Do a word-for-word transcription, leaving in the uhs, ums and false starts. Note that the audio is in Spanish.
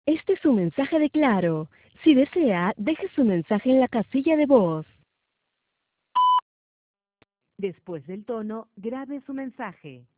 Este es un mensaje de Claro. Si desea, deje su mensaje en la casilla de voz. Después del tono, grabe su mensaje.